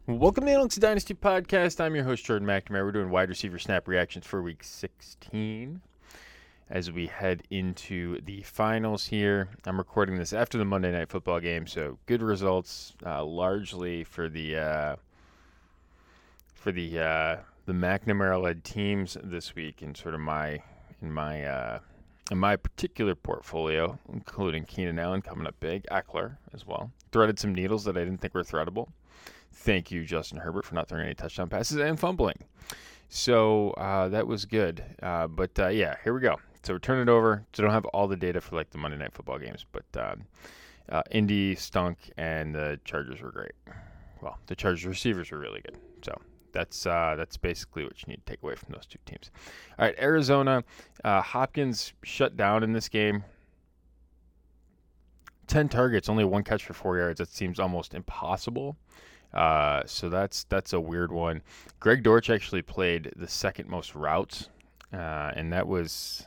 Welcome to the Analytics Dynasty Podcast. I'm your host, Jordan McNamara. We're doing wide receiver snap reactions for Week 16 as we head into the finals here. I'm recording this after the Monday Night Football game, so good results, largely for the McNamara-led teams this week, in sort of my particular portfolio, including Keenan Allen coming up big, Eckler as well. Threaded some needles that I didn't think were threadable. Thank you, Justin Herbert, for not throwing any touchdown passes and fumbling. So that was good. But here we go. So we're turning it over. So I don't have all the data for like the Monday Night Football games, but Indy stunk and the Chargers were great. Well, the Chargers receivers were really good. So that's basically what you need to take away from those two teams. All right, Arizona, Hopkins shut down in this game. 10 targets, only one catch for 4 yards. That seems almost impossible. So that's a weird one. Greg Dortch actually played the second most routes, and that was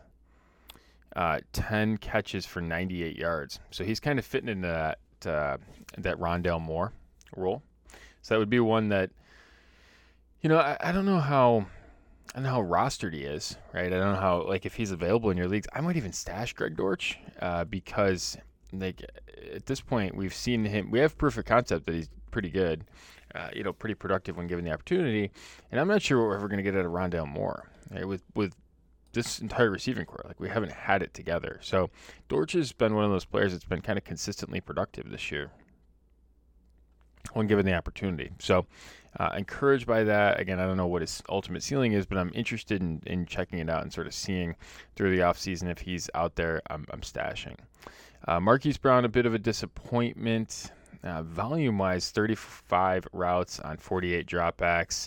10 catches for 98 yards. So he's kind of fitting into that Rondale Moore role. So that would be one that, I don't know how rostered he is, right? I don't know how, like, if he's available in your leagues. I might even stash Greg Dortch because, like, at this point we've seen him. We have proof of concept that he's pretty good, pretty productive when given the opportunity. And I'm not sure what we're ever going to get out of Rondale Moore, right? With this entire receiving core. Like, we haven't had it together. So Dortch has been one of those players that's been kind of consistently productive this year when given the opportunity. So encouraged by that. Again, I don't know what his ultimate ceiling is, but I'm interested in checking it out and sort of seeing through the offseason if he's out there. I'm stashing. Marquise Brown, a bit of a disappointment. Volume-wise, 35 routes on 48 dropbacks,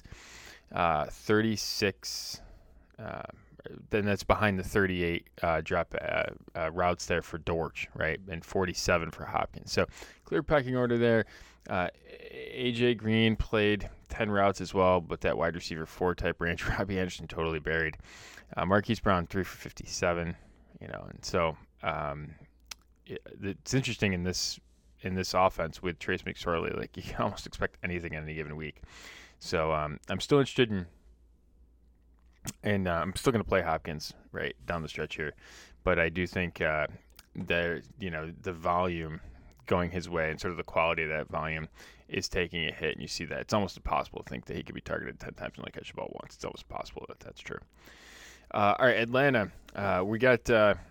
36. Then that's behind the 38 routes there for Dortch, right, and 47 for Hopkins. So clear pecking order there. AJ Green played 10 routes as well, but that wide receiver 4 type range, Robbie Anderson totally buried. Marquise Brown 3 for 57, and so it's interesting in this offense with Trace McSorley. Like, you can almost expect anything in any given week. So I'm still interested and I'm still going to play Hopkins right down the stretch here, but I do think the volume going his way and sort of the quality of that volume is taking a hit, and you see that it's almost impossible to think that he could be targeted 10 times and only catch the ball once. It's almost possible that that's true. All right, Atlanta, we got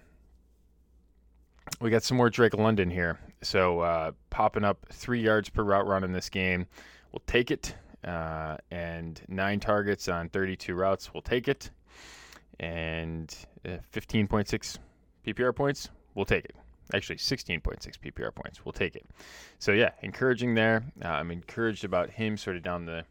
some more Drake London here. So popping up 3 yards per route run in this game, we'll take it. And 9 targets on 32 routes, we'll take it. And 15.6 PPR points, we'll take it. Actually, 16.6 PPR points, we'll take it. So yeah, encouraging there. I'm encouraged about him sort of down the,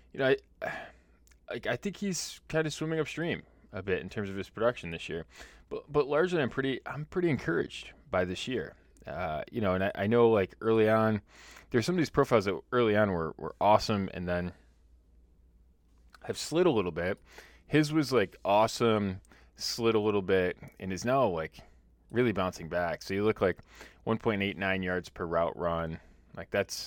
I think he's kind of swimming upstream a bit in terms of his production this year. But largely, I'm pretty encouraged by this year. And I know, like, early on, there's some of these profiles that early on were awesome and then have slid a little bit. His was, like, awesome, slid a little bit, and is now, like, really bouncing back. So you look like 1.89 yards per route run. Like, that's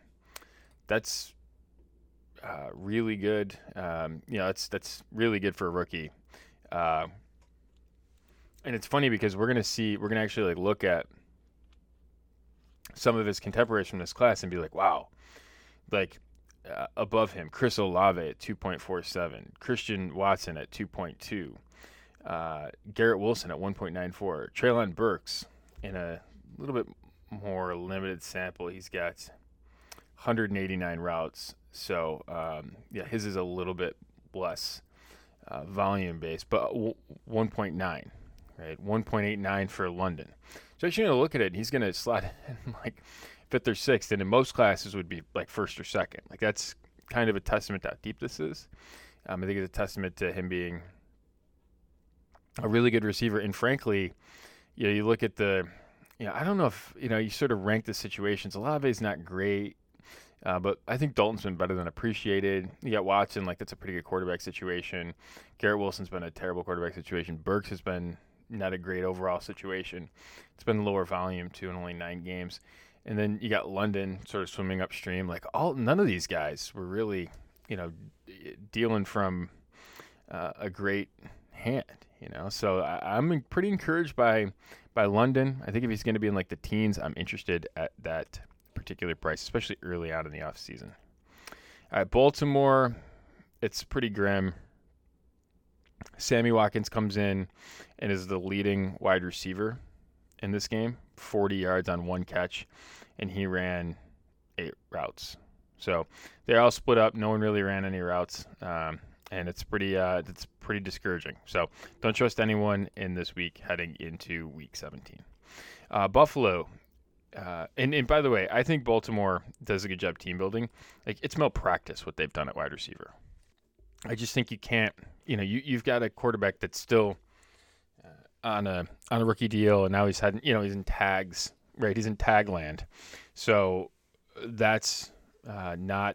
really good. That's really good for a rookie. And it's funny because we're going to actually, like, look at some of his contemporaries from this class and be like, wow, like, above him, Chris Olave at 2.47, Christian Watson at 2.2, Garrett Wilson at 1.94, Treylon Burks in a little bit more limited sample. He's got 189 routes. So, his is a little bit less volume based, but 1.9, right? 1.89 for London. So actually, going to look at it, and he's going to slot in like 5th or 6th, and in most classes would be like 1st or 2nd. Like, that's kind of a testament to how deep this is. I think it's a testament to him being a really good receiver. And frankly, you look at I don't know if, you sort of rank the situations. Olave's not great, but I think Dalton's been better than appreciated. You got Watson, like, that's a pretty good quarterback situation. Garrett Wilson's been a terrible quarterback situation. Burks has been not a great overall situation. It's been lower volume, too, in only 9 games. And then you got London sort of swimming upstream. Like none of these guys were really, dealing from a great hand. So I'm pretty encouraged by London. I think if he's going to be in like the teens, I'm interested at that particular price, especially early on in the offseason. All right, Baltimore, it's pretty grim. Sammy Watkins comes in and is the leading wide receiver in this game, 40 yards on one catch, and he ran 8 routes. So they all split up. No one really ran any routes, and it's pretty discouraging. So don't trust anyone in this week heading into Week 17. Buffalo. And by the way, I think Baltimore does a good job team building. Like, it's malpractice what they've done at wide receiver. I just think you can't. You've got a quarterback that's still on a rookie deal, and now he's in tags, right? He's in tag land, so that's not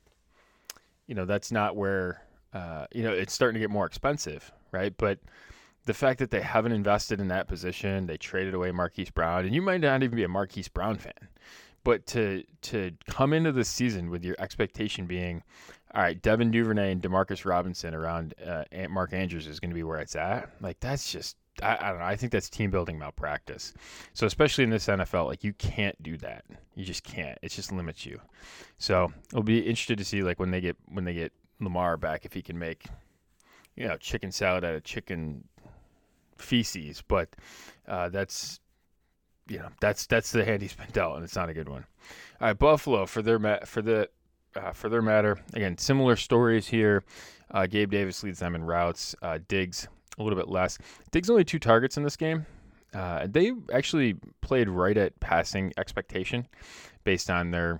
where it's starting to get more expensive, right? But the fact that they haven't invested in that position, they traded away Marquise Brown, and you might not even be a Marquise Brown fan, but to come into this season with your expectation being, all right, Devin Duvernay and Demarcus Robinson around Mark Andrews is going to be where it's at. Like, that's just, I don't know. I think that's team building malpractice. So especially in this NFL, like, you can't do that. You just can't. It just limits you. So it'll be interested to see, like, when they get Lamar back, if he can make, chicken salad out of chicken feces. But that's the hand he's been dealt, and it's not a good one. All right, Buffalo for their matter. Again, similar stories here. Gabe Davis leads them in routes. Diggs a little bit less. Diggs only 2 targets in this game. They actually played right at passing expectation based on the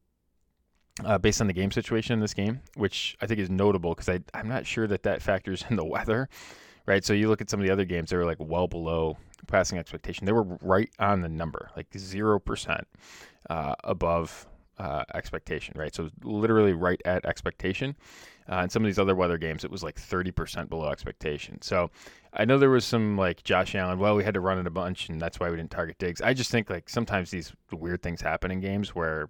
game situation in this game, which I think is notable because I'm not sure that factors in the weather, right? So you look at some of the other games, they were like well below passing expectation. They were right on the number, like 0% above expectation, right? So literally right at expectation. In some of these other weather games, it was like 30% below expectation. So I know there was some like Josh Allen, well, we had to run it a bunch, and that's why we didn't target Diggs. I just think like sometimes these weird things happen in games where,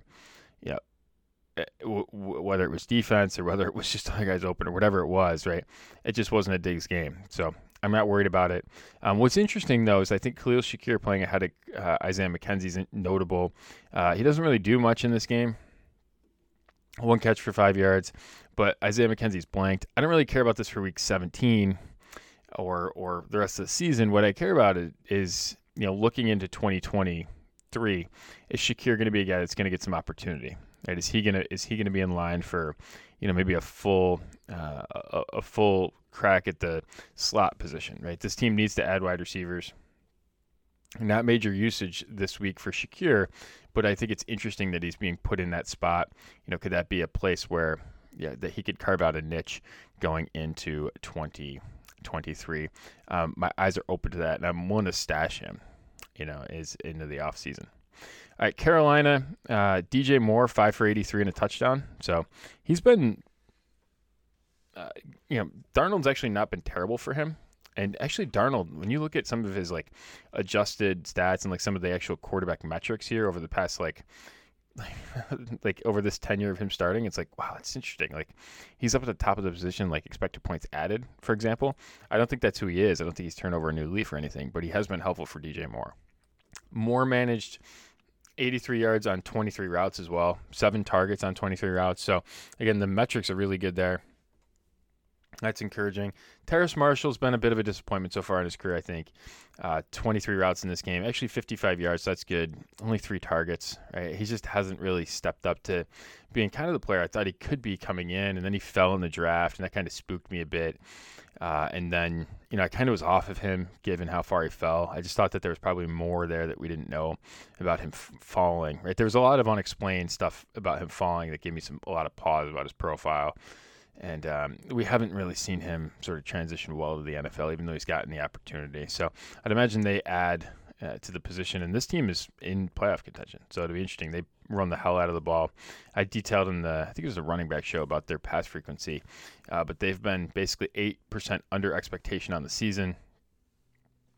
whether it was defense or whether it was just other guys open or whatever it was, right? It just wasn't a Diggs game. So I'm not worried about it. What's interesting, though, is I think Khalil Shakir playing ahead of Isaiah McKenzie is notable. He doesn't really do much in this game. 1 catch for 5 yards, but Isaiah McKenzie's blanked. I don't really care about this for Week 17 or the rest of the season. What I care about is looking into 2023, is Shakir going to be a guy that's going to get some opportunity? Right? Is he gonna be in line for maybe a full crack at the slot position? Right. This team needs to add wide receivers. Not major usage this week for Shakir, but I think it's interesting that he's being put in that spot. Could that be a place where that he could carve out a niche going into 2023? My eyes are open to that, and I'm willing to stash him. Is into the offseason. All right, Carolina, DJ Moore, 5 for 83 and a touchdown. So he's been, Darnold's actually not been terrible for him. And actually, Darnold, when you look at some of his like adjusted stats and like some of the actual quarterback metrics here over the past like over this tenure of him starting, it's like, wow, it's interesting. Like, he's up at the top of the position, like expected points added, for example. I don't think that's who he is. I don't think he's turned over a new leaf or anything, but he has been helpful for DJ Moore. Moore managed 83 yards on 23 routes as well, 7 targets on 23 routes. So, again, the metrics are really good there. That's encouraging. Terrace Marshall's been a bit of a disappointment so far in his career, I think. 23 routes in this game. Actually, 55 yards. So that's good. Only 3 targets. Right? He just hasn't really stepped up to being kind of the player I thought he could be coming in. And then he fell in the draft, and that kind of spooked me a bit. And then, I kind of was off of him given how far he fell. I just thought that there was probably more there that we didn't know about him falling. Right? There was a lot of unexplained stuff about him falling that gave me a lot of pause about his profile. And we haven't really seen him sort of transition well to the NFL, even though he's gotten the opportunity. So I'd imagine they add to the position. And this team is in playoff contention. So it'll be interesting. They run the hell out of the ball. I detailed I think it was a running back show about their pass frequency. But they've been basically 8% under expectation on the season.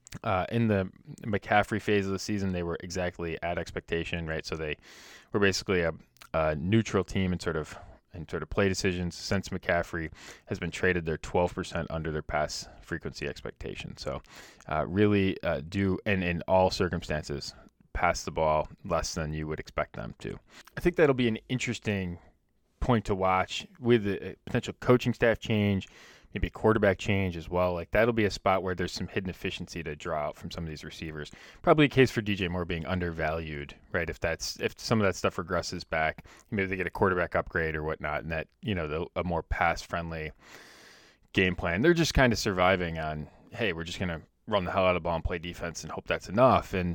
In the McCaffrey phase of the season, they were exactly at expectation, right? So they were basically a neutral team in sort of play decisions. Since McCaffrey has been traded, they're 12% under their pass frequency expectation. So really do, and in all circumstances, pass the ball less than you would expect them to. I think that'll be an interesting point to watch with a potential coaching staff change, maybe a quarterback change as well. Like that'll be a spot where there's some hidden efficiency to draw out from some of these receivers. Probably a case for DJ Moore being undervalued, right? If some of that stuff regresses back, maybe they get a quarterback upgrade or whatnot, and that a more pass friendly game plan. They're just kind of surviving on, hey, we're just gonna run the hell out of the ball and play defense and hope that's enough. And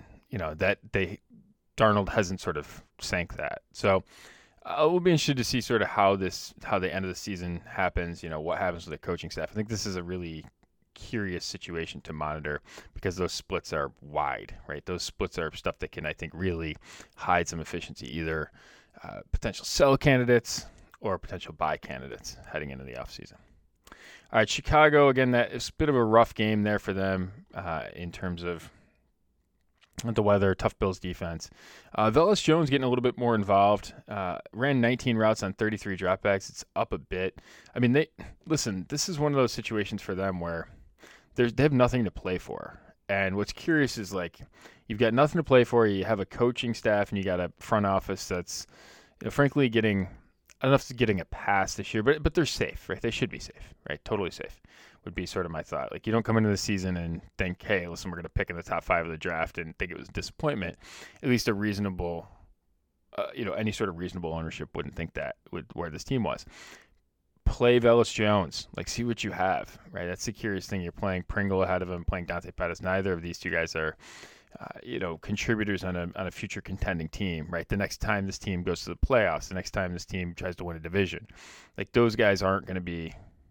Darnold hasn't sort of sank that. So we'll be interested to see sort of how the end of the season happens. What happens with the coaching staff. I think this is a really curious situation to monitor because those splits are wide, right? Those splits are stuff that can, I think, really hide some efficiency, either potential sell candidates or potential buy candidates heading into the offseason. All right, Chicago, again, that is a bit of a rough game there for them in terms of the weather, tough Bills defense. Velus Jones getting a little bit more involved. Ran 19 routes on 33 dropbacks. It's up a bit. I mean, this is one of those situations for them where they have nothing to play for. And what's curious is, like, you've got nothing to play for. You have a coaching staff and you got a front office that's, frankly, getting – I don't know if it's getting a pass this year, but they're safe, right? They should be safe, right? Totally safe would be sort of my thought. Like, you don't come into the season and think, hey, listen, we're going to pick in the top 5 of the draft and think it was a disappointment. At least a reasonable, any sort of reasonable ownership wouldn't think that with where this team was. Play Velus Jones. Like, see what you have, right? That's the curious thing. You're playing Pringle ahead of him, playing Dante Pettis. Neither of these two guys are contributors on a future contending team, right? The next time this team goes to the playoffs, the next time this team tries to win a division, like, those guys aren't going to be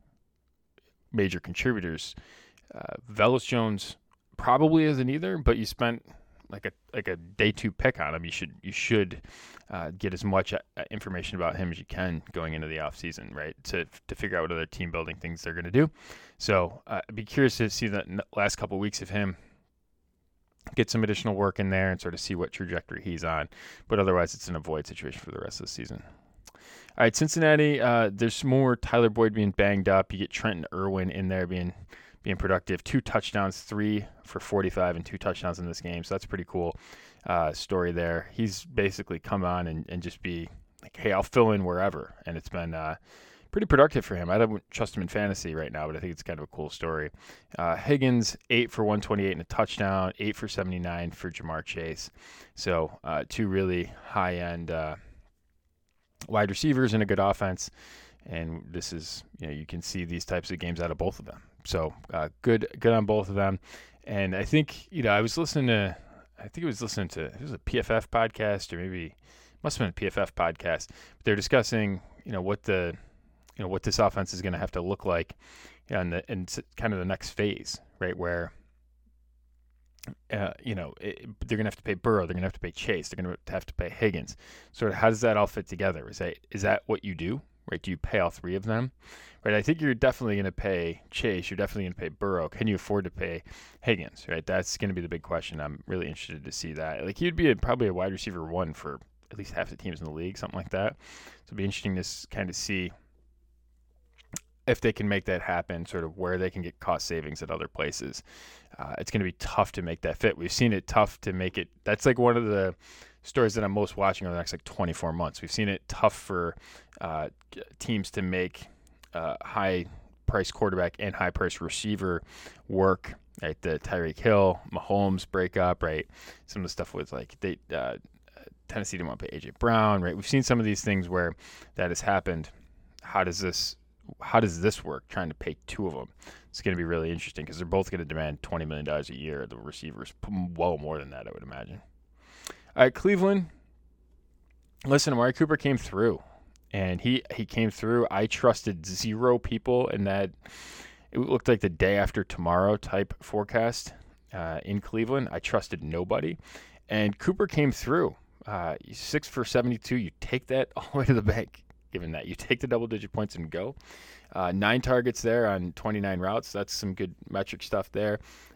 major contributors. Velus Jones probably isn't either, but you spent like a day 2 pick on him. You should get as much information about him as you can going into the offseason, right? To figure out what other team building things they're going to do. So I'd be curious to see the last couple of weeks of him, get some additional work in there and sort of see what trajectory he's on. But otherwise, it's an avoid situation for the rest of the season. All right, Cincinnati, there's more Tyler Boyd being banged up. You get Trenton Irwin in there being productive. 2 touchdowns, 3 for 45 and 2 touchdowns in this game. So that's a pretty cool story there. He's basically come on and just be like, hey, I'll fill in wherever. And it's been pretty productive for him. I don't trust him in fantasy right now, but I think it's kind of a cool story. Higgins, 8 for 128 and a touchdown, 8 for 79 for Jamar Chase. So 2 really high-end wide receivers and a good offense. And this is, you can see these types of games out of both of them. So good on both of them. And I think, it was a PFF podcast, or maybe it must have been a PFF podcast. They're discussing, what this offense is going to have to look like in kind of the next phase, right? Where, they're going to have to pay Burrow, they're going to have to pay Chase, they're going to have to pay Higgins. Sort of, how does that all fit together? Is that what you do, right? Do you pay all 3 of them, right? I think you're definitely going to pay Chase. You're definitely going to pay Burrow. Can you afford to pay Higgins, right? That's going to be the big question. I'm really interested to see that. Like, he'd be probably a wide receiver 1 for at least half the teams in the league, something like that. So it'll be interesting to kind of see if they can make that happen, sort of where they can get cost savings at other places. It's going to be tough to make that fit. We've seen it tough to make it. That's like one of the stories that I'm most watching over the next 24 months. We've seen it tough for teams to make high-price quarterback and high-price receiver work. Right, the Tyreek Hill, Mahomes breakup. Right, some of the stuff was like Tennessee didn't want to pay AJ Brown. Right, we've seen some of these things where that has happened. How does this work, trying to pay 2 of them? It's going to be really interesting because they're both going to demand $20 million a year. The receivers, well more than that, I would imagine. All right, Cleveland. Listen, Amari Cooper came through, and he came through. I trusted 0 people in that. It looked like the day after tomorrow type forecast in Cleveland. I trusted nobody, and Cooper came through. 6 for 72. You take that all the way to the bank. Given that you take the double-digit points and go. 9 targets there on 29 routes. That's some good metric stuff there.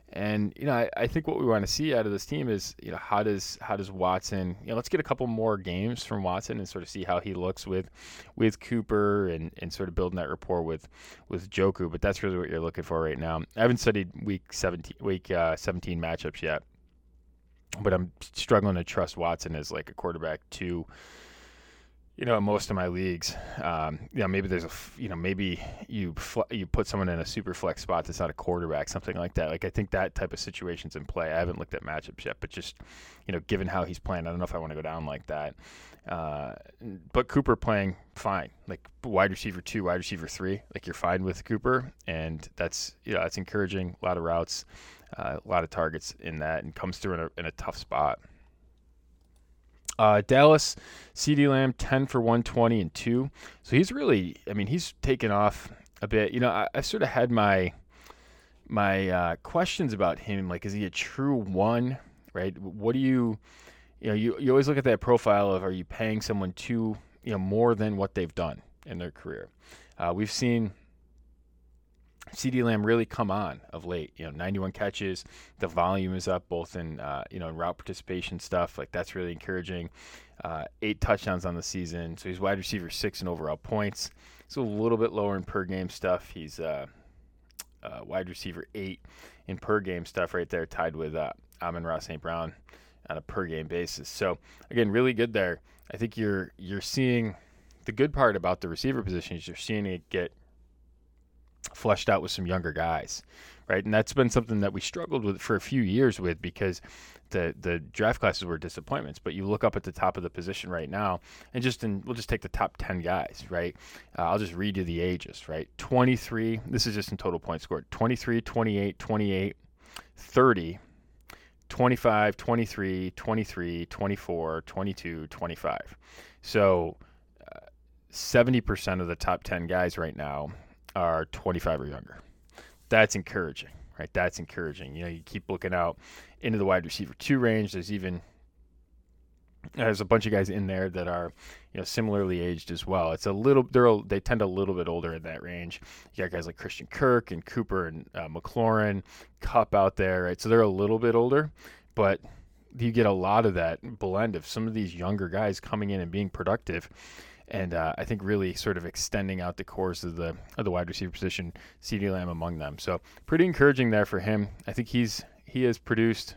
And I think what we want to see out of this team is how does Watson, let's get a couple more games from Watson and sort of see how he looks with Cooper and sort of building that rapport with Joku. But that's really what you're looking for right now. I haven't studied week 17 matchups yet, but I'm struggling to trust Watson as like a quarterback two. In most of my leagues, maybe there's maybe you put someone in a super flex spot that's not a quarterback, something like that. Like I think that type of situation's in play. I haven't looked at matchups yet, but just given how he's playing, I don't know if I want to go down like that. But Cooper playing fine, like wide receiver 2, wide receiver 3, like you're fine with Cooper, and that's that's encouraging. A lot of routes, a lot of targets in that, and comes through in a tough spot. Dallas, CeeDee Lamb, 10 for 120 and 2. So he's really, he's taken off a bit. I sort of had my questions about him. Like, is he a true one, right? What do you always look at that profile of, are you paying someone more than what they've done in their career? We've seen CeeDee Lamb really come on of late. 91 catches. The volume is up both in in route participation stuff. Like that's really encouraging. 8 touchdowns on the season. So he's wide receiver 6 in overall points. He's a little bit lower in per game stuff. He's wide receiver 8 in per game stuff right there, tied with Amon-Ra St. Brown on a per game basis. So again, really good there. I think you're seeing the good part about the receiver position is you're seeing it get fleshed out with some younger guys, right? And that's been something that we struggled with for a few years with, because the draft classes were disappointments. But you look up at the top of the position right now, and we'll just take the top 10 guys, right? I'll just read you the ages, right? 23, this is just in total points scored, 23, 28, 28, 30, 25, 23, 23, 24, 22, 25. So 70% of the top 10 guys right now are 25 or younger. That's encouraging, right? That's encouraging. You keep looking out into the wide receiver 2 range. There's a bunch of guys in there that are, similarly aged as well. It's they tend a little bit older in that range. You got guys like Christian Kirk and Cooper and McLaurin, Kupp out there, right? So they're a little bit older, but you get a lot of that blend of some of these younger guys coming in and being productive. And I think really sort of extending out the course of the wide receiver position, CeeDee Lamb among them. So pretty encouraging there for him. I think he has produced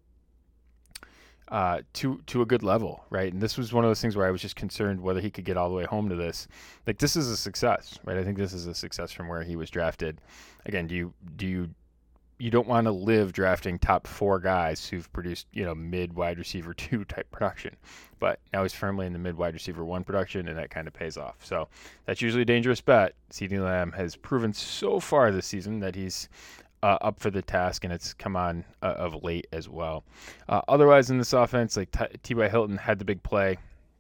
to a good level, right? And this was one of those things where I was just concerned whether he could get all the way home to this. Like, this is a success, right? I think this is a success from where he was drafted. Again, you don't want to live drafting top 4 guys who've produced, mid wide receiver 2 type production. But now he's firmly in the mid wide receiver 1 production, and that kind of pays off. So that's usually a dangerous bet. CeeDee Lamb has proven so far this season that he's up for the task, and it's come on of late as well. Otherwise in this offense, like T.Y. Hilton had the big play,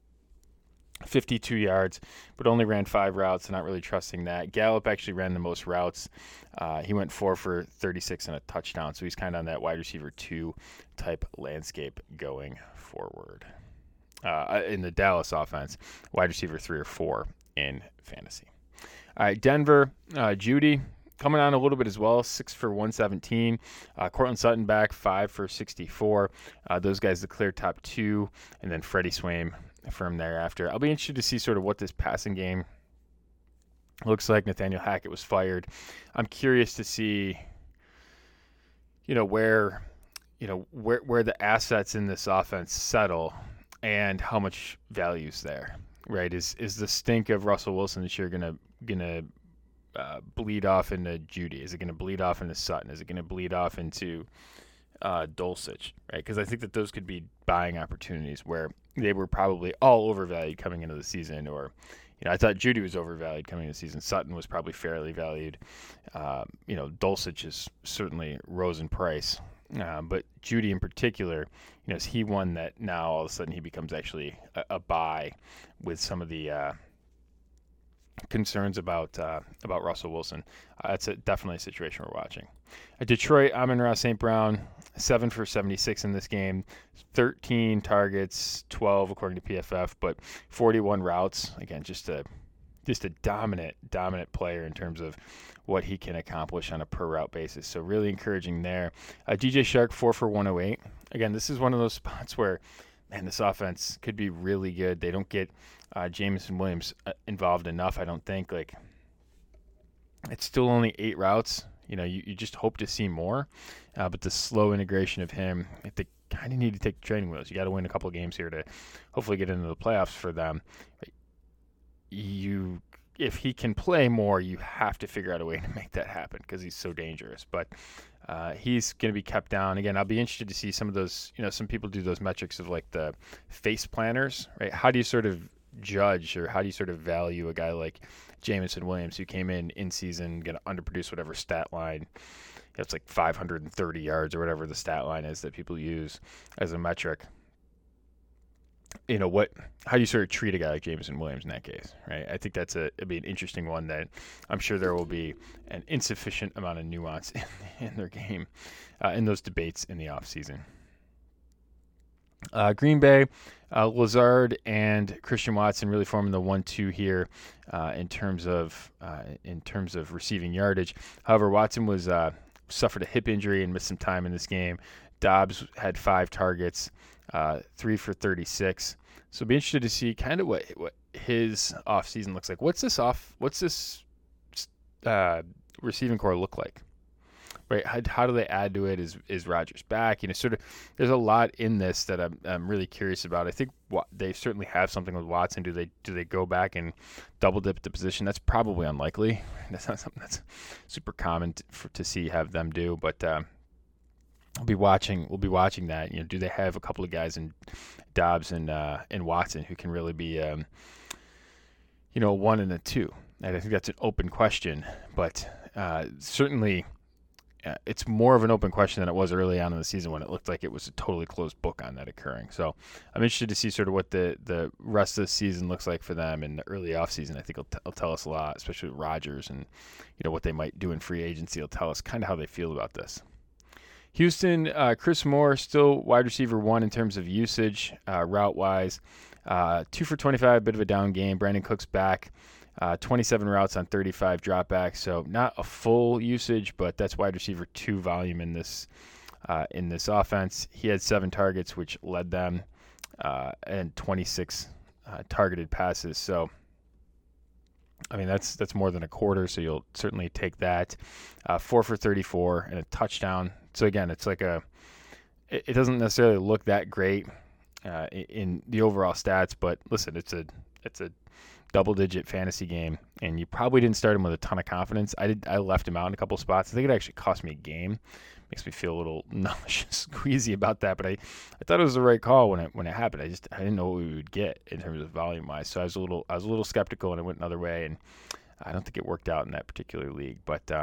52 yards, but only ran 5 routes. Not really trusting that. Gallup actually ran the most routes. He went 4 for 36 and a touchdown. So he's kind of on that wide receiver 2 type landscape going forward. In the Dallas offense, wide receiver 3 or 4 in fantasy. All right, Denver, Jeudy coming on a little bit as well, 6 for 117. Cortland Sutton back, 5 for 64. Those guys the clear top 2, and then Freddie Swaim from thereafter. I'll be interested to see sort of what this passing game looks like. Nathaniel Hackett was fired. I'm curious to see, where the assets in this offense settle and how much value's there, right? Is the stink of Russell Wilson this year gonna bleed off into Jeudy? Is it gonna bleed off into Sutton? Is it gonna bleed off into Dulcich, right? Because I think that those could be buying opportunities where they were probably all overvalued coming into the season, or I thought Jeudy was overvalued coming into the season. Sutton was probably fairly valued. Dulcich is certainly rose in price, but Jeudy in particular, is he one that now all of a sudden he becomes actually a buy with some of the concerns about Russell Wilson. That's definitely a situation we're watching. Detroit, Amon-Ra St. Brown, 7 for 76 in this game, 13 targets, 12 according to PFF, but 41 routes. Again, just a just a dominant player in terms of what he can accomplish on a per route basis. So really encouraging there. DJ Shark 4 for 108. Again, this is one of those spots where, man, this offense could be really good. They don't get Jameson Williams involved enough, I don't think. Like, it's still only 8 routes. You just hope to see more. But the slow integration of him, they kind of need to take the training wheels. You got to win a couple of games here to hopefully get into the playoffs for them. If he can play more, you have to figure out a way to make that happen because he's so dangerous. But he's going to be kept down. Again, I'll be interested to see some of those, some people do those metrics of like the face planners, right? How do you sort of judge or how do you sort of value a guy like Jameson Williams who came in season, going to underproduce whatever stat line? It's like 530 yards or whatever the stat line is that people use as a metric. How do you sort of treat a guy like Jameson Williams in that case, right? I think it'd be an interesting one that I'm sure there will be an insufficient amount of nuance in their game in those debates in the offseason. Green Bay, Lazard and Christian Watson really forming the 1-2 here in terms of receiving yardage. However, Watson was suffered a hip injury and missed some time in this game. Dobbs had 5 targets, 3 for 36. So be interested to see kind of what his offseason looks like. What's this receiving core look like? Right? How do they add to it? Is Rodgers back? Sort of. There's a lot in this that I'm really curious about. I think they certainly have something with Watson. Do they go back and double dip the position? That's probably unlikely. That's not something that's super common to see have them do. But we'll be watching that. Do they have a couple of guys in Dobbs and Watson who can really be a 1 and a 2? And I think that's an open question, but certainly. It's more of an open question than it was early on in the season when it looked like it was a totally closed book on that occurring. So I'm interested to see sort of what the rest of the season looks like for them in the early offseason. I think it'll tell us a lot, especially with Rodgers and what they might do in free agency. It'll tell us kind of how they feel about this. Houston, Chris Moore, still wide receiver 1 in terms of usage, route-wise. 2 for 25, bit of a down game. Brandon Cook's back. 27 routes on 35 dropbacks, so not a full usage, but that's wide receiver 2 volume in this offense. He had 7 targets, which led them, and 26 targeted passes. So, I mean, that's more than a quarter, so you'll certainly take that. 4 for 34 and a touchdown. So again, it's like it doesn't necessarily look that great in the overall stats, but listen, it's a double-digit fantasy game, and you probably didn't start him with a ton of confidence. I left him out in a couple spots. I think it actually cost me a game. Makes me feel a little nauseous, queasy about that, but I thought it was the right call when it happened. I didn't know what we would get in terms of volume-wise, so I was a little skeptical, and it went another way, and I don't think it worked out in that particular league.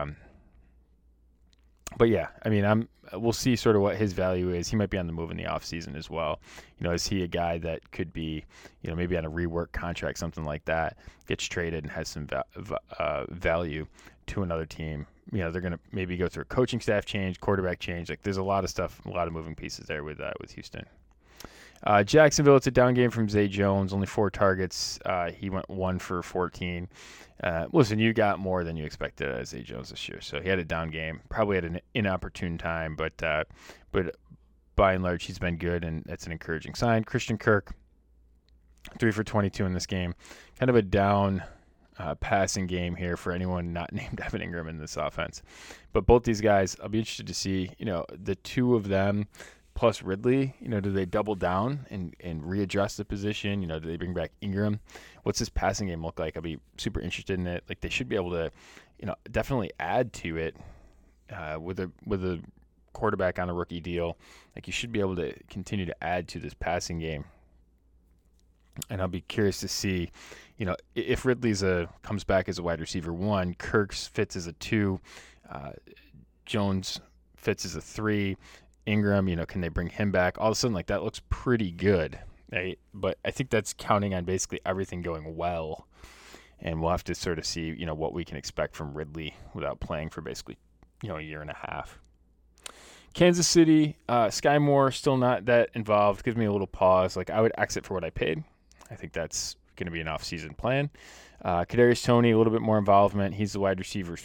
But yeah, I mean, we'll see sort of what his value is. He might be on the move in the offseason as well. Is he a guy that could be, maybe on a rework contract, something like that, gets traded and has some value to another team? They're going to maybe go through a coaching staff change, quarterback change. Like, there's a lot of stuff, a lot of moving pieces there with Houston. Jacksonville, it's a down game from Zay Jones, only 4 targets. He went 1 for 14. Listen, you got more than you expected out of Zay Jones this year, so he had a down game, probably at an inopportune time, but by and large, he's been good, and that's an encouraging sign. Christian Kirk, 3 for 22 in this game. Kind of a down passing game here for anyone not named Evan Ingram in this offense. But both these guys, I'll be interested to see, the two of them plus Ridley, do they double down and readjust the position? Do they bring back Ingram? What's this passing game look like? I'll be super interested in it. Like, they should be able to, definitely add to it with a quarterback on a rookie deal. Like, you should be able to continue to add to this passing game. And I'll be curious to see, if Ridley's comes back as a wide receiver 1, Kirk's fits as a 2, Jones fits as a 3. Ingram, can they bring him back? All of a sudden, like, that looks pretty good, right? But I think that's counting on basically everything going well, and we'll have to sort of see, what we can expect from Ridley without playing for basically, a year and a half. Kansas City, Sky Moore still not that involved. Gives me a little pause. Like, I would exit for what I paid. I think that's going to be an off-season plan. Kadarius Toney, a little bit more involvement. He's the wide receiver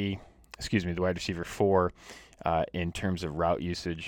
4 in terms of route usage.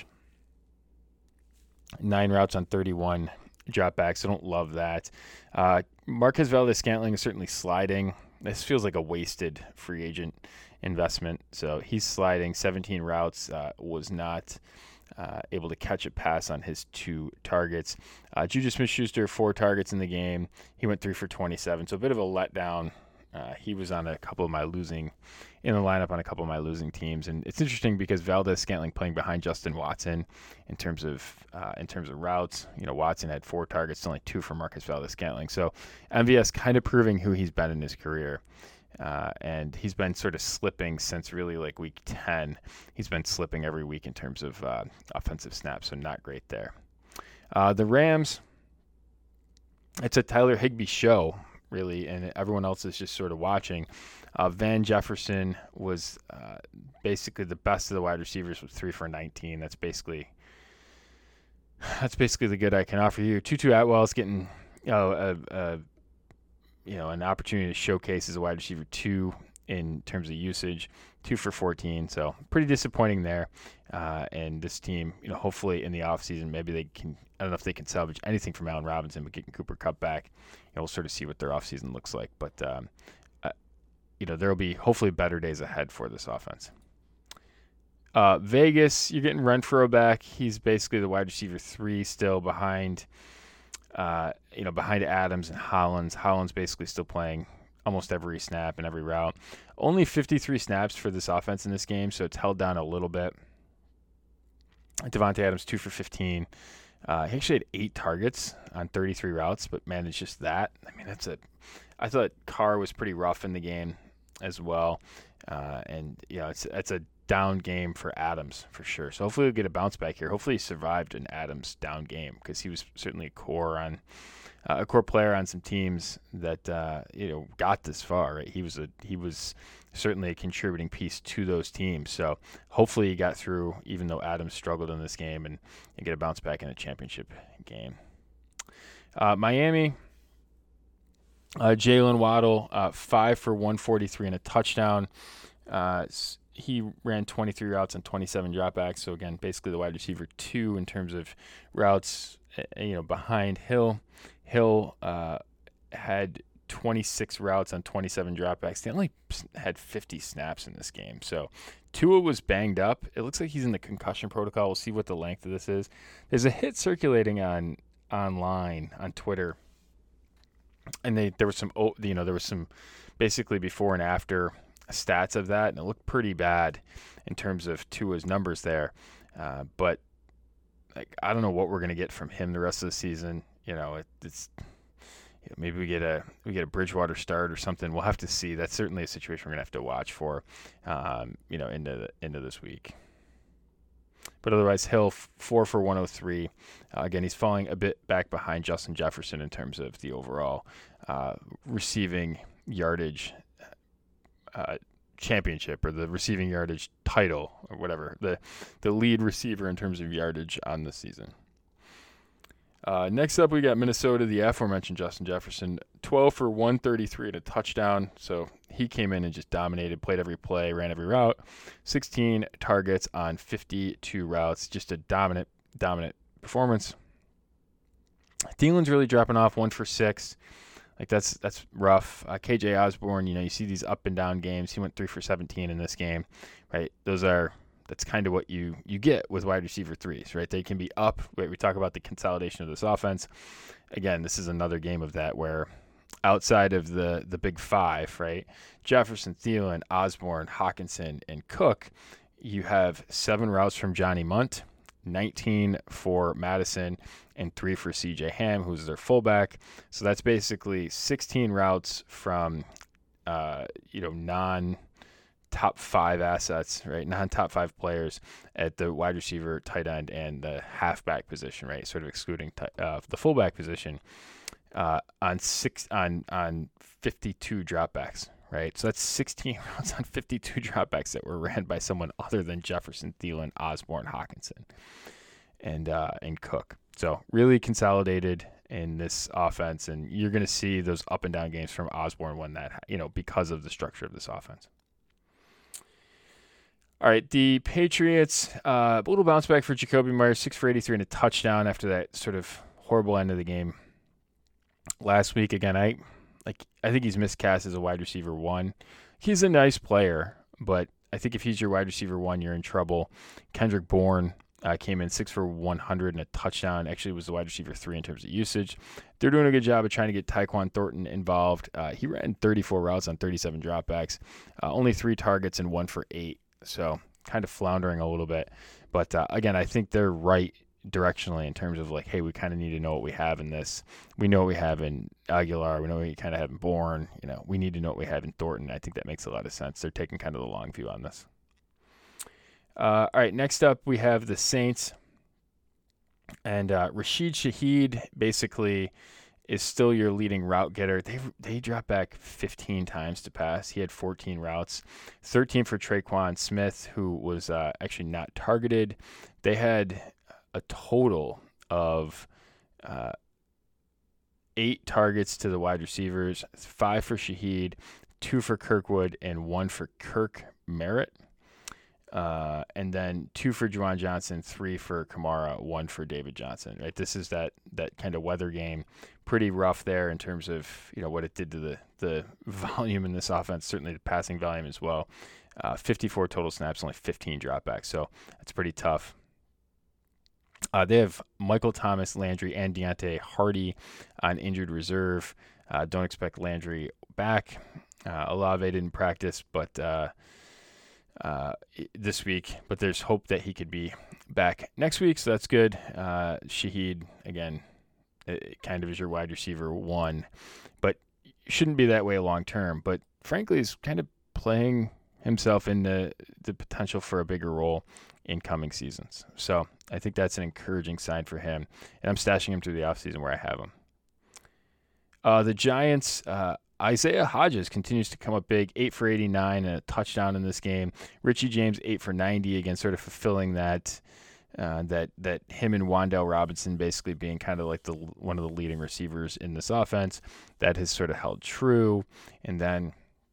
9 routes on 31 dropbacks. I don't love that. Marquez Valdes-Scantling is certainly sliding. This feels like a wasted free agent investment. So he's sliding 17 routes, was not able to catch a pass on his 2 targets. Juju Smith-Schuster, 4 targets in the game. He went 3 for 27. So a bit of a letdown. He was on in the lineup on a couple of my losing teams. And it's interesting because Valdes-Scantling playing behind Justin Watson in terms of routes. Watson had 4 targets, only 2 for Marcus Valdes-Scantling. So MVS kind of proving who he's been in his career. And he's been sort of slipping since really like week 10. He's been slipping every week in terms of offensive snaps, so not great there. The Rams, it's a Tyler Higbee show, really, and everyone else is just sort of watching. Van Jefferson was basically the best of the wide receivers with 3 for 19. That's basically the good I can offer you. Tutu Atwell's getting an opportunity to showcase as a wide receiver 2 in terms of usage, 2 for 14. So pretty disappointing there. And this team, hopefully in the offseason, maybe they can, I don't know if they can salvage anything from Allen Robinson, but getting Cooper Kupp back, we'll sort of see what their offseason looks like. But, there will be hopefully better days ahead for this offense. Vegas, you're getting Renfrow back. He's basically the wide receiver 3 still behind Adams and Hollins. Hollins basically still playing almost every snap and every route. Only 53 snaps for this offense in this game, so it's held down a little bit. Devontae Adams, 2 for 15. He actually had 8 targets on 33 routes, but managed just that. I mean, I thought Carr was pretty rough in the game as well. It's a down game for Adams for sure. So hopefully he'll get a bounce back here. Hopefully he survived an Adams down game because he was certainly a core player on some teams that got this far. Right? He was certainly a contributing piece to those teams. So hopefully he got through, even though Adams struggled in this game, and get a bounce back in a championship game. Miami. Jalen Waddle, 5 for 143 and a touchdown. He ran 23 routes on 27 dropbacks. So again, basically the wide receiver 2 in terms of routes, behind Hill. Hill had 26 routes on 27 dropbacks. They only had 50 snaps in this game. So Tua was banged up. It looks like he's in the concussion protocol. We'll see what the length of this is. There's a hit circulating online on Twitter. And there was some basically before and after stats of that, and it looked pretty bad in terms of Tua's numbers there. But I don't know what we're going to get from him the rest of the season. Maybe we get a Bridgewater start or something. We'll have to see. That's certainly a situation we're going to have to watch for, into this week. But otherwise, Hill, 4 for 103. Again, he's falling a bit back behind Justin Jefferson in terms of the overall receiving yardage championship, or the receiving yardage title, or whatever. The lead receiver in terms of yardage on the season. Next up, we got Minnesota, the aforementioned Justin Jefferson, 12 for 133 and a touchdown. So he came in and just dominated, played every play, ran every route. 16 targets on 52 routes. Just a dominant performance. Thielen's really dropping off, 1 for 6. That's rough. KJ Osborne, you see these up and down games. He went 3 for 17 in this game, right? That's kind of what you get with wide receiver 3s, right? They can be up. We talk about the consolidation of this offense. Again, this is another game of that where outside of the big 5, right? Jefferson, Thielen, Osborne, Hockenson, and Cook, you have 7 routes from Johnny Munt, 19 for Madison, and 3 for CJ Ham, who's their fullback. So that's basically 16 routes from, non-top 5 assets, right? Non-top 5 players at the wide receiver, tight end, and the halfback position, right? Sort of excluding the fullback position on 52 dropbacks, right? So that's 16 routes on 52 dropbacks that were ran by someone other than Jefferson, Thielen, Osborne, Hockenson, and Cook. So really consolidated in this offense, and you're going to see those up and down games from Osborne when that, because of the structure of this offense. All right, the Patriots, a little bounce back for Jakobi Meyers, 6 for 83 and a touchdown after that sort of horrible end of the game last week. Again, I think he's miscast as a wide receiver 1. He's a nice player, but I think if he's your wide receiver 1, you're in trouble. Kendrick Bourne came in 6 for 100 and a touchdown. Actually, was the wide receiver 3 in terms of usage. They're doing a good job of trying to get Tyquan Thornton involved. He ran 34 routes on 37 dropbacks, only 3 targets and 1 for 8. So kind of floundering a little bit. But again, I think they're right directionally in terms of hey, we kind of need to know what we have in this. We know what we have in Aguilar. We know what we kind of have in Bourne. We need to know what we have in Thornton. I think that makes a lot of sense. They're taking kind of the long view on this. All right, next up we have the Saints. And Rashid Shaheed basically is still your leading route getter. They dropped back 15 times to pass. He had 14 routes, 13 for Traquan Smith, who was actually not targeted. They had a total of 8 targets to the wide receivers, 5 for Shaheed, 2 for Kirkwood, and 1 for Kirk Merritt. And then 2 for Juwan Johnson, 3 for Kamara, 1 for David Johnson. Right, this is that kind of weather game. Pretty rough there in terms of what it did to the volume in this offense. Certainly the passing volume as well. 54 total snaps, only 15 dropbacks. So that's pretty tough. They have Michael Thomas, Landry, and Deontay Hardy on injured reserve. Don't expect Landry back. Olave didn't practice, but this week, but there's hope that he could be back next week, so that's good. Shaheed, again, kind of is your wide receiver 1, but shouldn't be that way long term. But frankly, is kind of playing himself into the potential for a bigger role in coming seasons. So I think that's an encouraging sign for him, and I'm stashing him through the offseason where I have him. The Giants, Isaiah Hodges continues to come up big, 8 for 89 and a touchdown in this game. Richie James, 8 for 90, again, sort of fulfilling that him and Wan'Dale Robinson basically being kind of like one of the leading receivers in this offense. That has sort of held true. And then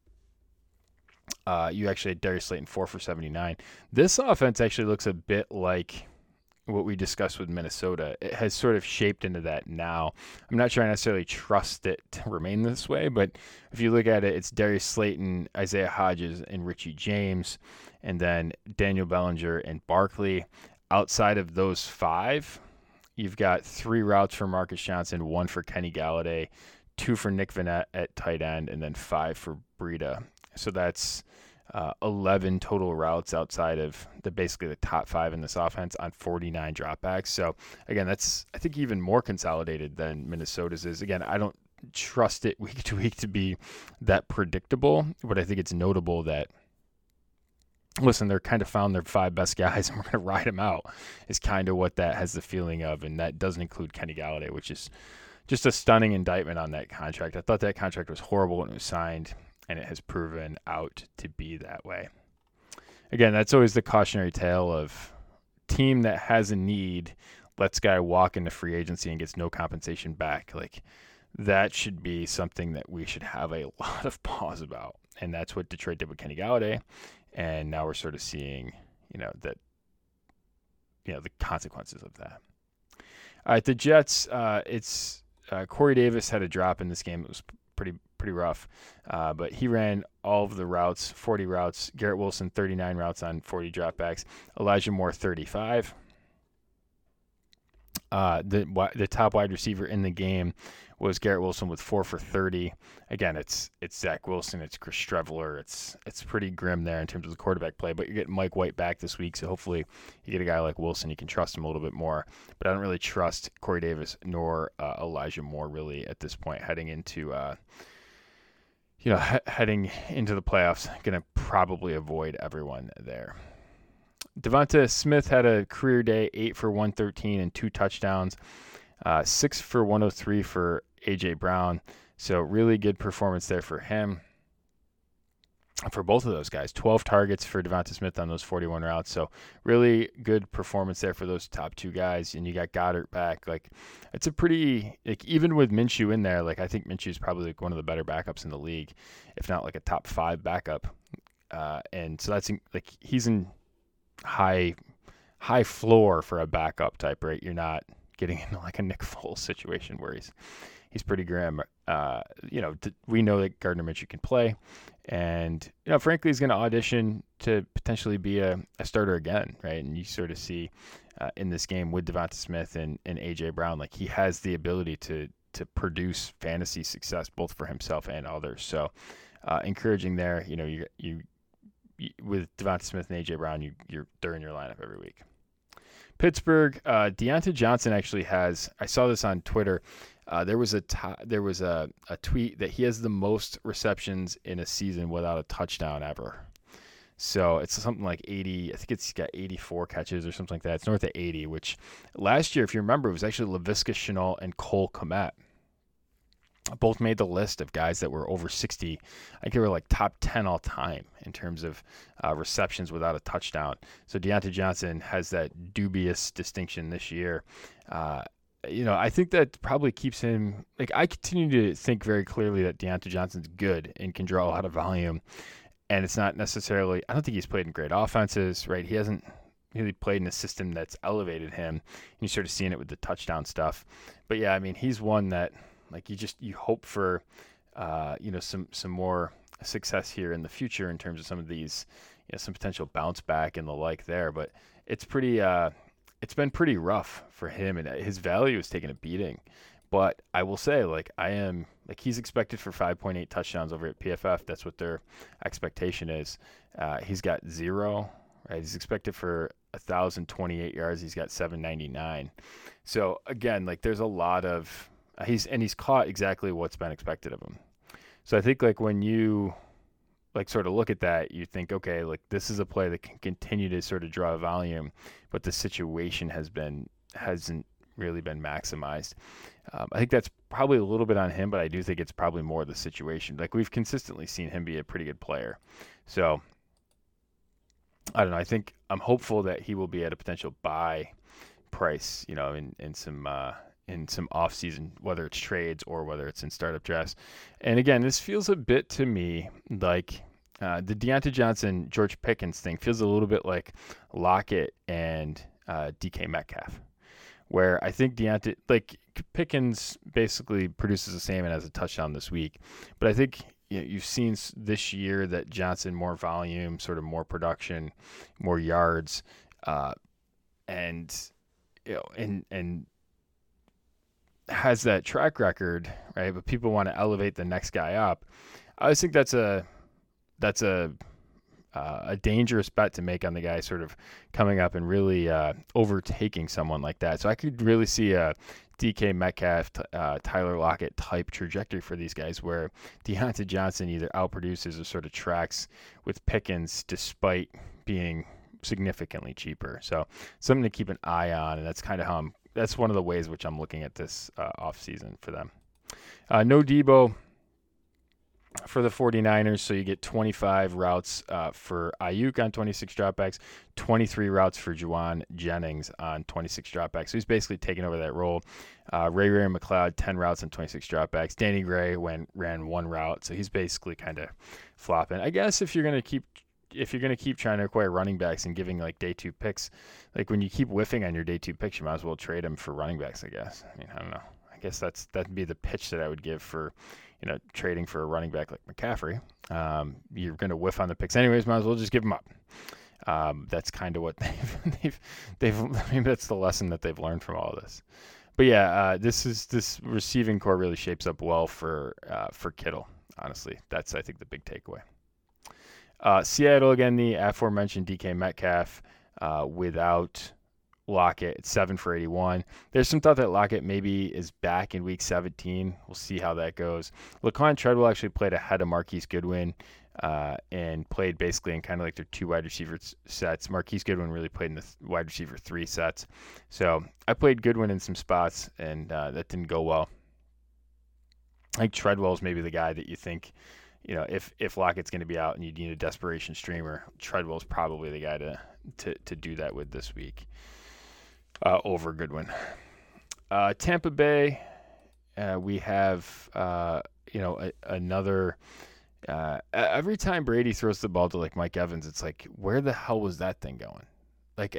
you actually had Darius Slayton, 4 for 79. This offense actually looks a bit like what we discussed with Minnesota. It has sort of shaped into that now. I'm not sure I necessarily trust it to remain this way, but if you look at it, it's Darius Slayton, Isaiah Hodges, and Richie James, and then Daniel Bellinger and Barkley. Outside of those 5, you've got 3 routes for Marcus Johnson, 1 for Kenny Galladay, 2 for Nick Vannett at tight end, and then 5 for Breida. So that's 11 total routes outside of basically the top 5 in this offense on 49 dropbacks. So again, that's, I think, even more consolidated than Minnesota's is. Again, I don't trust it week to week to be that predictable, but I think it's notable that, listen, they're kind of found their 5 best guys and we're going to ride them out is kind of what that has the feeling of. And that doesn't include Kenny Galladay, which is just a stunning indictment on that contract. I thought that contract was horrible when it was signed, and it has proven out to be that way. Again, that's always the cautionary tale of team that has a need, lets guy walk into free agency and gets no compensation back. Like, that should be something that we should have a lot of pause about. And that's what Detroit did with Kenny Galladay. And now we're sort of seeing, the consequences of that. All right, the Jets, it's Corey Davis had a drop in this game. It was pretty rough, but he ran all of the routes, 40 routes. Garrett Wilson, 39 routes on 40 dropbacks. Elijah Moore, 35. The top wide receiver in the game was Garrett Wilson with 4 for 30. Again, it's Zach Wilson, it's Chris Streveler. It's pretty grim there in terms of the quarterback play, but you're getting Mike White back this week, so hopefully you get a guy like Wilson, you can trust him a little bit more. But I don't really trust Corey Davis nor Elijah Moore really at this point heading into heading into the playoffs. Going to probably avoid everyone there. Devonta Smith had a career day, 8 for 113 and 2 touchdowns, 6 for 103 for A.J. Brown. So really good performance there for him. for both of those guys. 12 targets for Devonta Smith on those 41 routes. So really good performance there for those top two guys. And you got Goddard back. Like, it's a pretty, like, even with Minshew in there, like, I think Minshew is probably like one of the better backups in the league, if not like a top 5 backup. And so that's like, he's in high floor for a backup type, right? You're not getting into like a Nick Foles situation where he's pretty grim. We know that Gardner Minshew can play, and frankly, he's going to audition to potentially be a starter again, right? And you sort of see in this game with Devonta Smith and AJ Brown, like, he has the ability to produce fantasy success both for himself and others. So encouraging there. You with Devonta Smith and AJ Brown, they're in your lineup every week. Pittsburgh, Deontay Johnson actually has. I saw this on Twitter. There was a tweet that he has the most receptions in a season without a touchdown ever. So it's something like 80. I think it's got 84 catches or something like that. It's north of 80. Which last year, if you remember, it was actually Laviska Shenault and Cole Kmet. Both made the list of guys that were over 60. I think they were like top 10 all time in terms of receptions without a touchdown. So Deontay Johnson has that dubious distinction this year. I think that probably keeps him, like, I continue to think very clearly that Deontay Johnson's good and can draw a lot of volume. And it's not necessarily, I don't think he's played in great offenses, right? He hasn't really played in a system that's elevated him. And you're sort of seeing it with the touchdown stuff. But yeah, I mean, he's one that, like, you hope for, some more success here in the future in terms of some of these, some potential bounce back and the like there. But it's been pretty rough for him, and his value is taking a beating. But I will say, he's expected for 5.8 touchdowns over at PFF. That's what their expectation is. He's got 0. Right? He's expected for 1,028 yards. He's got 799. So again, like, there's a lot of he's caught exactly what's been expected of him. So I think, like, when you sort of look at that, you think, okay, like, this is a play that can continue to sort of draw volume, but the situation hasn't really been maximized. I think that's probably a little bit on him, but I do think it's probably more the situation. Like, we've consistently seen him be a pretty good player. So I don't know. I think I'm hopeful that he will be at a potential buy price, in some off-season, whether it's trades or whether it's in startup drafts. And again, this feels a bit to me like the Deontay Johnson, George Pickens thing feels a little bit like Lockett and DK Metcalf, where I think Pickens basically produces the same and has a touchdown this week. But I think you've seen this year that Johnson, more volume, sort of more production, more yards, and has that track record, right? But people want to elevate the next guy up. I just think that's a dangerous bet to make on the guy sort of coming up and really overtaking someone like that. So I could really see a DK Metcalf, Tyler Lockett type trajectory for these guys, where Deontay Johnson either outproduces or sort of tracks with Pickens despite being significantly cheaper. So something to keep an eye on, and that's kind of that's one of the ways which I'm looking at this offseason for them. No Debo for the 49ers, so you get 25 routes for Ayuk on 26 dropbacks, 23 routes for Juwan Jennings on 26 dropbacks. So he's basically taking over that role. Ray McLeod, 10 routes and 26 dropbacks. Danny Gray ran 1 route, so he's basically kind of flopping. I guess if you're going to keep trying to acquire running backs and giving like day 2 picks, like when you keep whiffing on your day 2 picks, you might as well trade them for running backs, I guess. I mean, I don't know. I guess that'd be the pitch that I would give for, trading for a running back like McCaffrey. You're going to whiff on the picks anyways, might as well just give them up. That's kind of what they've maybe that's the lesson that they've learned from all of this. But yeah, this receiving core really shapes up well for Kittle. Honestly, that's, I think, the big takeaway. Seattle, again, the aforementioned DK Metcalf without Lockett at 7 for 81. There's some thought that Lockett maybe is back in week 17. We'll see how that goes. Laquan Treadwell actually played ahead of Marquise Goodwin and played basically in kind of like their 2 wide receiver sets. Marquise Goodwin really played in the wide receiver 3 sets. So I played Goodwin in some spots, and that didn't go well. I think Treadwell's maybe the guy that you think, if Lockett's going to be out and you need a desperation streamer, Treadwell's probably the guy to do that with this week over Goodwin. Tampa Bay, we have another. Every time Brady throws the ball to like Mike Evans, it's like, where the hell was that thing going? Like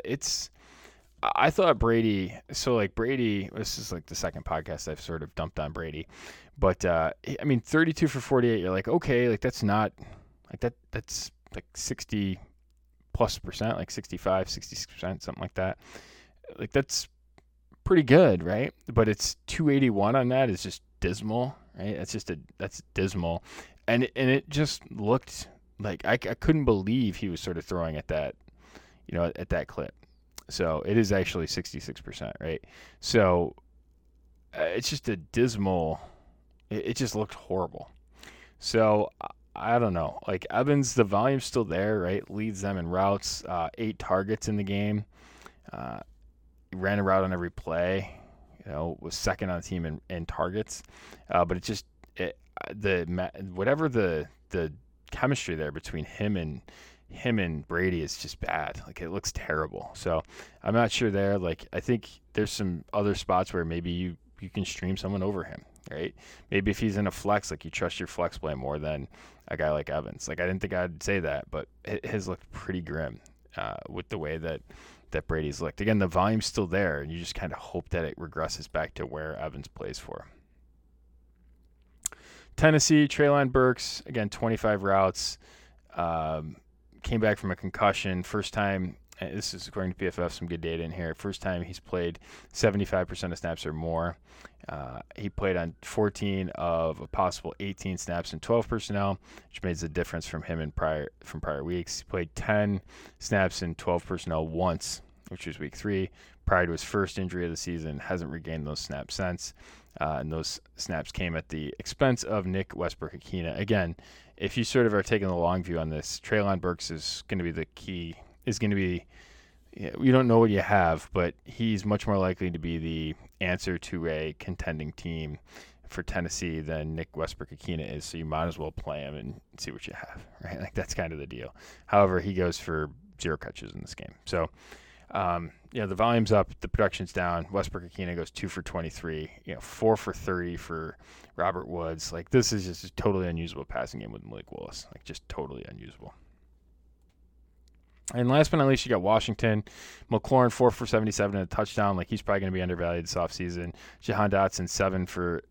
I thought Brady. So like Brady, this is like the second podcast I've sort of dumped on Brady, but 32 for 48. You're like, okay, like that's not like that. That's like 60+%, like 65, 66%, something like that. Like that's pretty good, right? But it's 281 on that is just dismal, right? That's dismal, and it just looked like I couldn't believe he was sort of throwing at that, at that clip. So it is actually 66%, right? So it's just a dismal. It just looked horrible. So I don't know. Like Evans, the volume's still there, right? Leads them in routes, 8 targets in the game. Ran a route on every play. Was second on the team in targets. But whatever the chemistry there between him and Brady is just bad. Like it looks terrible. So I'm not sure there. Like I think there's some other spots where maybe you can stream someone over him, right? Maybe if he's in a flex, like you trust your flex play more than a guy like Evans. Like I didn't think I'd say that, but his looked pretty grim with the way that Brady's looked. Again, the volume's still there, and you just kind of hope that it regresses back to where Evans plays for. Tennessee, Treylon Burks, again, 25 routes. Came back from a concussion. First time, this is according to PFF, some good data in here. First time he's played 75% of snaps or more. He played on 14 of a possible 18 snaps in 12 personnel, which makes a difference from him from prior weeks. He played 10 snaps in 12 personnel once, which was week 3, prior to his first injury of the season. Hasn't regained those snaps since. And those snaps came at the expense of Nick Westbrook-Ikhine. Again, if you sort of are taking the long view on this, Treylon Burks is going to be the key. You don't know what you have, but he's much more likely to be the answer to a contending team for Tennessee than Nick Westbrook-Ikhine is. So you might as well play him and see what you have, right? Like that's kind of the deal. However, he goes for 0 catches in this game. So, the volume's up, the production's down. Westbrook-Ikhine goes 2 for 23, 4 for 30 for Robert Woods. Like this is just a totally unusable passing game with Malik Willis. Like just totally unusable. And last but not least, you got Washington. McLaurin, 4 for 77 and a touchdown. Like he's probably going to be undervalued this offseason. Jahan Dotson, 6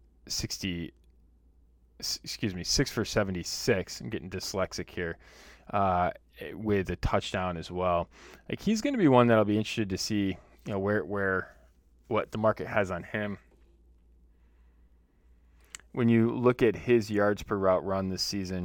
for 76. I'm getting dyslexic here. With a touchdown as well. Like he's going to be one that I'll be interested to see, what the market has on him. When you look at his yards per route run this season,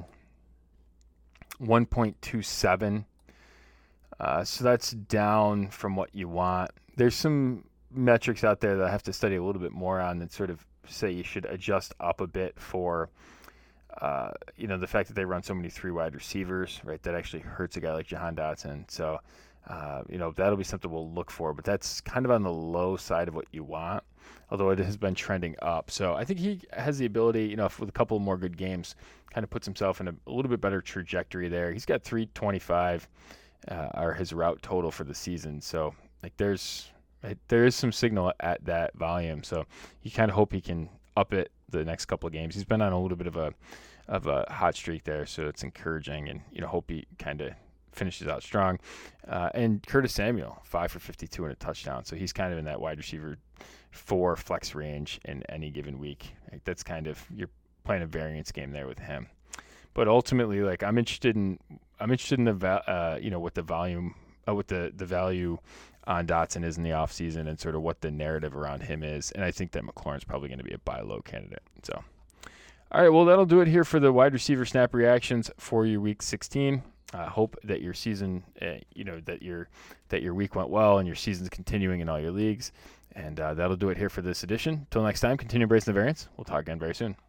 1.27. So that's down from what you want. There's some metrics out there that I have to study a little bit more on that sort of say you should adjust up a bit for the fact that they run so many 3 wide receivers, right? That actually hurts a guy like Jahan Dotson. So, that'll be something we'll look for, but that's kind of on the low side of what you want, although it has been trending up. So I think he has the ability, with a couple more good games, kind of puts himself in a little bit better trajectory there. He's got 325 are his route total for the season. So like there is some signal at that volume. So you kind of hope he can up it the next couple of games. He's been on a little bit of a hot streak there, so it's encouraging, and hope he kind of finishes out strong. And Curtis Samuel, 5 for 52 and a touchdown. So he's kind of in that wide receiver 4 flex range in any given week. Like that's kind of, you're playing a variance game there with him. But ultimately, like I'm interested in the what the volume, what the value on Dotson is in the offseason and sort of what the narrative around him is. And I think that McLaurin's probably going to be a buy low candidate. So, all right, well, that'll do it here for the wide receiver snap reactions for your week 16. I hope that your season, that your week went well and your season's continuing in all your leagues. And that'll do it here for this edition. Till next time, continue embracing the variance. We'll talk again very soon.